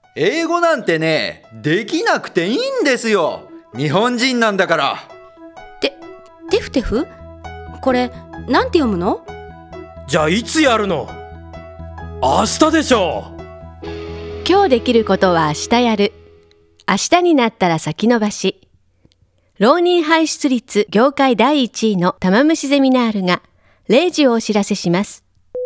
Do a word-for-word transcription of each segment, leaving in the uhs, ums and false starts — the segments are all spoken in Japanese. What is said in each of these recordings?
英語なんてね、できなくていいんですよ。日本人なんだから。 て、テフテフ？これ、なんて読むの？ じゃあいつやるの？明日でしょ。 今日できることは明日やる。明日になったら先延ばし。浪人輩出率業界だいいちいの玉虫ゼミナールがれいじをお知らせします。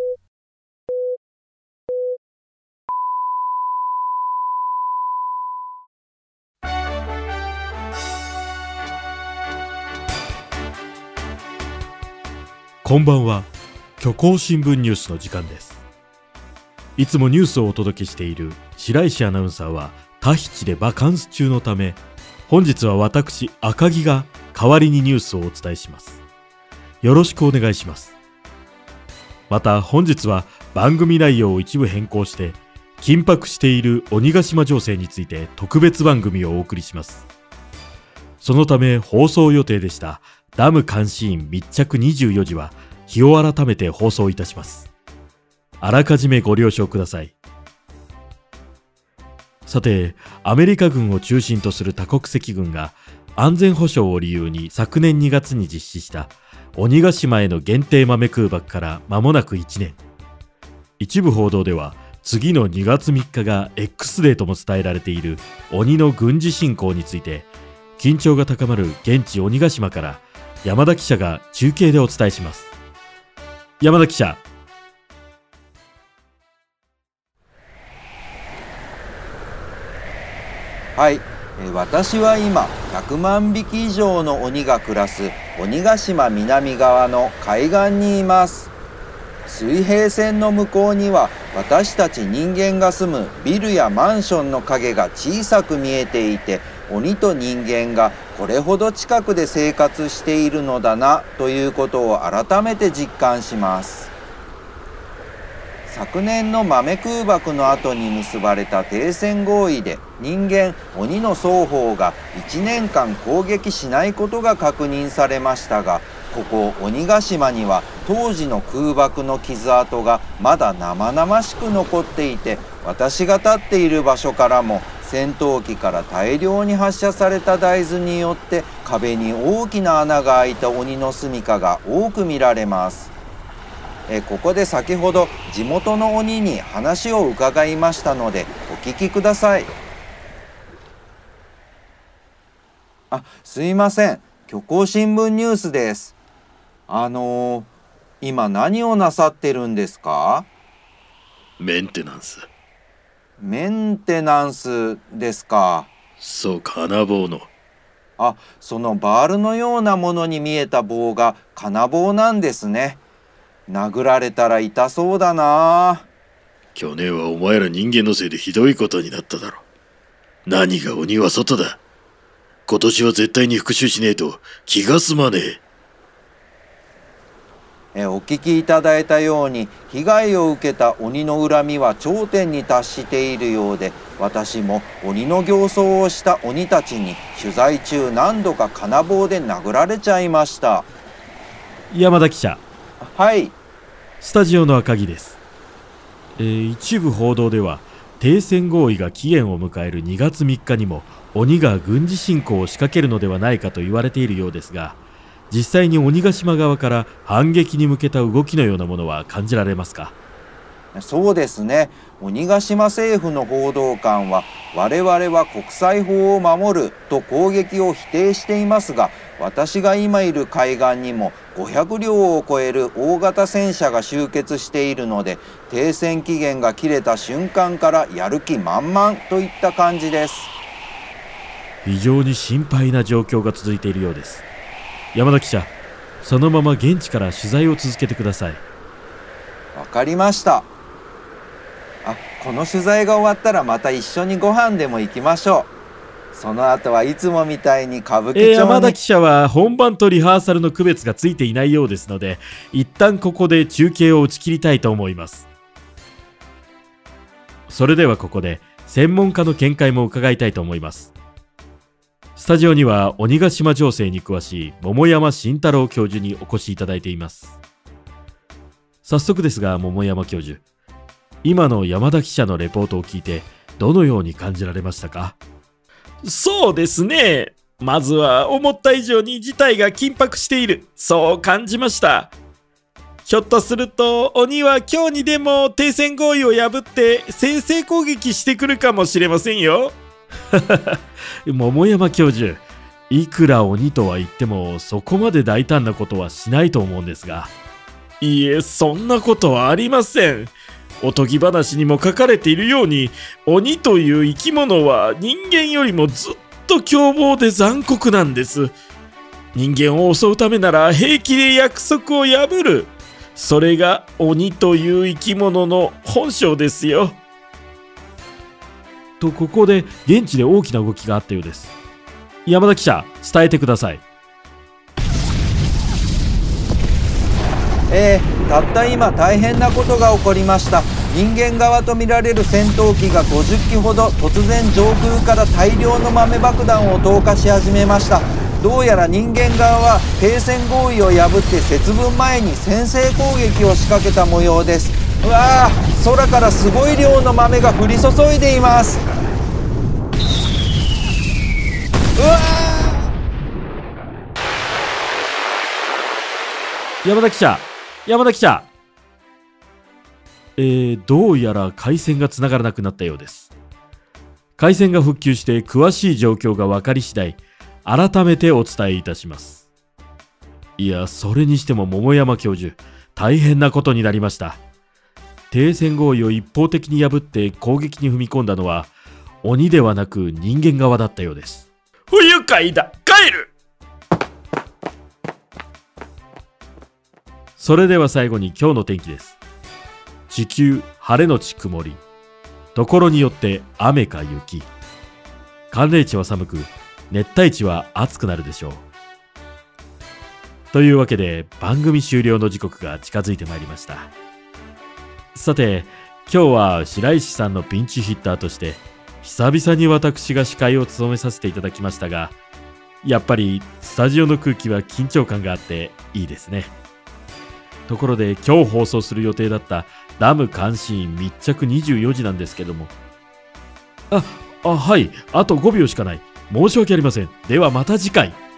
こんばんは。虚構新聞ニュースの時間です。いつもニュースをお届けしている白石アナウンサーはタヒチでバカンス中のため、本日は私赤木が代わりにニュースをお伝えします。よろしくお願いします。また本日は番組内容を一部変更して、緊迫している鬼ヶ島情勢について特別番組をお送りします。そのため放送予定でしたダム監視員密着にじゅうよじは日を改めて放送いたします。あらかじめご了承ください。さて、アメリカ軍を中心とする多国籍軍が安全保障を理由に昨年にがつに実施した鬼ヶ島への限定豆空爆から間もなくいちねん。一部報道では次のにがつみっかが X デーとも伝えられている鬼の軍事侵攻について、緊張が高まる現地鬼ヶ島から山田記者が中継でお伝えします。山田記者。 はい、えー、私は今ひゃくまんびき以上の鬼が暮らす鬼ヶ島南側の海岸にいます。水平線の向こうには私たち人間が住むビルやマンションの影が小さく見えていて、鬼と人間がこれほど近くで生活しているのだなということを改めて実感します。昨年の豆空爆の後に結ばれた停戦合意で、人間鬼の双方がいちねんかん攻撃しないことが確認されましたが、ここ鬼ヶ島には当時の空爆の傷跡がまだ生々しく残っていて、私が立っている場所からも戦闘機から大量に発射された大豆によって壁に大きな穴が開いた鬼の住処が多く見られます。えここで先ほど地元の鬼に話を伺いましたのでお聞きください。あ、すいません。虚構新聞ニュースです。あのー、今何をなさってるんですか？ メンテナンス。 メンテナンスですか。 そう、金棒の。 あ、そのバールのようなものに見えた棒が金棒なんですね。殴られたら痛そうだな。 去年はお前ら人間のせいでひどいことになっただろ。何が鬼は外だ。今年は絶対に復讐しねえと気が済まねえ。えお聞きいただいたように、被害を受けた鬼の恨みは頂点に達しているようで、私も鬼の形相をした鬼たちに取材中何度か金棒で殴られちゃいました。 山田記者。 はい。 スタジオの赤木です。えー、一部報道では停戦合意が期限を迎えるにがつみっかにも鬼が軍事侵攻を仕掛けるのではないかと言われているようですが、実際に鬼ヶ島側から反撃に向けた動きのようなものは感じられますか？ そうですね。鬼ヶ島政府の報道官は、我々は国際法を守ると攻撃を否定していますが、私が今いる海岸にもごひゃくりょうを超える大型戦車が集結しているので、停戦期限が切れた瞬間からやる気満々といった感じです。 非常に心配な状況が続いているようです。山田記者、そのまま現地から取材を続けてください。 わかりました。あ、この取材が終わったらまた一緒にご飯でも行きましょう。その後はいつもみたいに歌舞伎町に、 えー、山田記者は本番とリハーサルの区別がついていないようですので、一旦ここで中継を打ち切りたいと思います。それではここで専門家の見解も伺いたいと思います。スタジオには鬼ヶ島情勢に詳しい桃山慎太郎教授にお越しいただいています。早速ですが、桃山教授、今の山田記者のレポートを聞いてどのように感じられましたか？ そうですね。まずは思った以上に事態が緊迫している、そう感じました。ひょっとすると鬼は今日にでも停戦合意を破って先制攻撃してくるかもしれませんよ。 桃山教授、いくら鬼とは言ってもそこまで大胆なことはしないと思うんですが。 いいえ、そんなことはありません。おとぎ話にも書かれているように、鬼という生き物は人間よりもずっと凶暴で残酷なんです。人間を襲うためなら平気で約束を破る。それが鬼という生き物の本性ですよ。 と、ここで現地で大きな動きがあったようです。山田記者、伝えてください。 えー、たった今大変なことが起こりました。人間側とみられる戦闘機がごじゅっきほど突然上空から大量の豆爆弾を投下し始めました。どうやら人間側は停戦合意を破って節分前に先制攻撃を仕掛けた模様です。うわー、空からすごい量の豆が降り注いでいます。うわー、山田記者山田記者えー、どうやら回線がつながらなくなったようです。回線が復旧して詳しい状況が分かり次第、改めてお伝えいたします。いや、それにしても桃山教授、大変なことになりました。停戦合意を一方的に破って攻撃に踏み込んだのは鬼ではなく人間側だったようです。 不愉快だ、帰る。 それでは最後に今日の天気です。地球晴れのち曇り、ところによって雨か雪。寒冷地は寒く、熱帯地は暑くなるでしょう。というわけで番組終了の時刻が近づいてまいりました。さて、今日は白石さんのピンチヒッターとして久々に私が司会を務めさせていただきましたが、やっぱりスタジオの空気は緊張感があっていいですね。ところで今日放送する予定だったダム監視員密着にじゅうよじなんですけども、あ、あ、はい、あとごびょうしかない。申し訳ありません。ではまた次回。